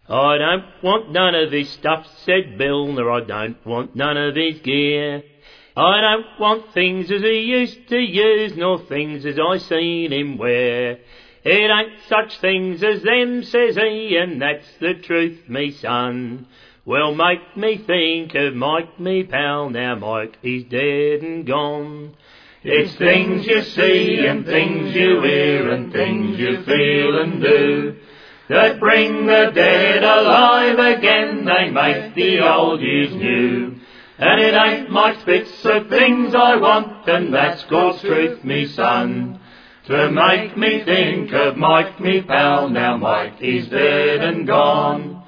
I don't want none of his stuff, said Bill, nor I don't want none of his gear. I don't want things as he used to use, nor things as I seen him wear. It ain't such things as them, says he, and that's the truth, me son. Well, make me think of Mike, me pal, now Mike, he's dead and gone. It's things you see and things you hear and things you feel and do that bring the dead alive again, they make the old years new. And it ain't Mike's bits of things I want, and that's God's truth, me son, to make me think of Mike, me pal, now Mike, he's dead and gone.